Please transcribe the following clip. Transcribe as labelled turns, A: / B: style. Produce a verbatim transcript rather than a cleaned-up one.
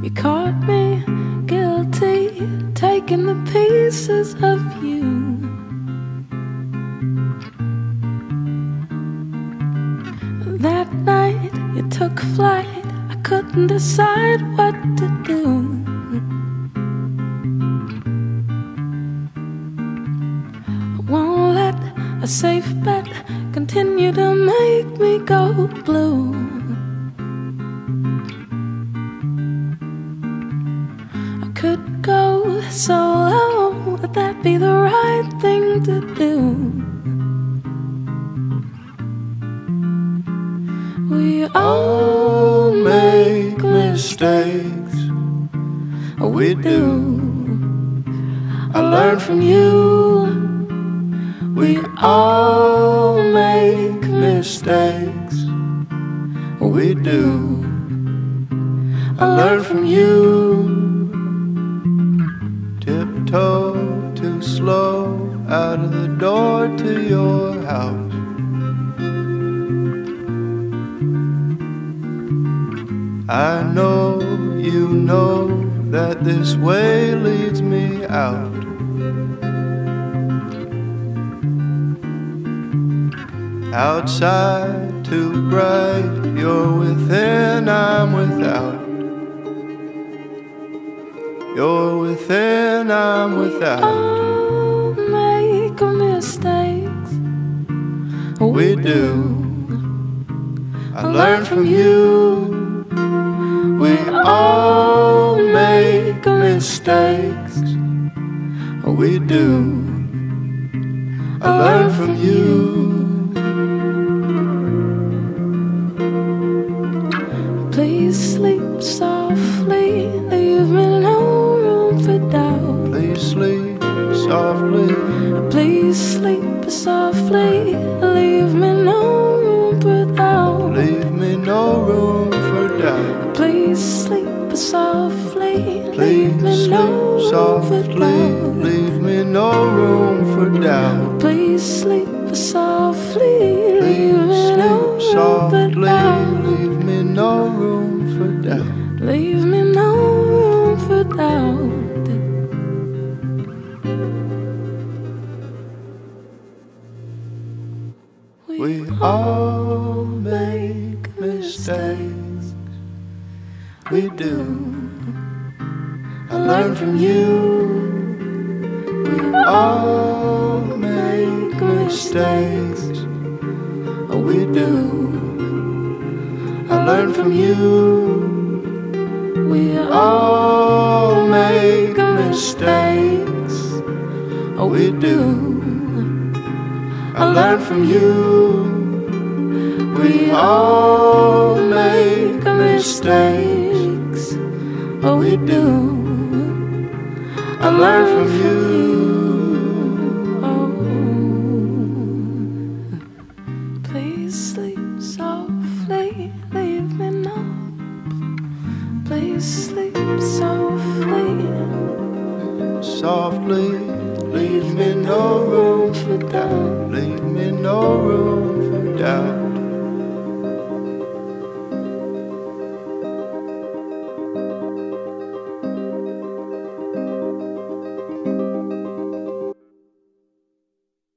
A: You caught me guilty, taking the pieces of you. That night you took flight, I couldn't decide what to do. I won't let a safe bet continue to make me go blue. I could go solo, would that be the right thing to do? We all make mistakes, we do. I learn from you. We all make mistakes, we do. I learn from you. Tiptoe too slow out of the door to your house. I know you know that this way leads me out. Outside too bright, you're within, I'm without. You're within, I'm without. We all make mistakes, we do. I learn from you. We all make mistakes, we do. I learn from you. Please sleep softly, leave me no room for doubt. Please sleep softly. Please sleep softly, leave me no room for doubt. Leave me no room for doubt. Please sleep softly, leave me no room for doubt. Leave me no room for doubt. Please sleep softly, leave me no room for doubt. Leave me no room for doubt. Leave me no room for doubt. We all make mistakes, we do. I learn from you. We all make mistakes, we do. I learn from you. We all make mistakes, we do. I learn from you. We all make mistakes, we do. I learn from you.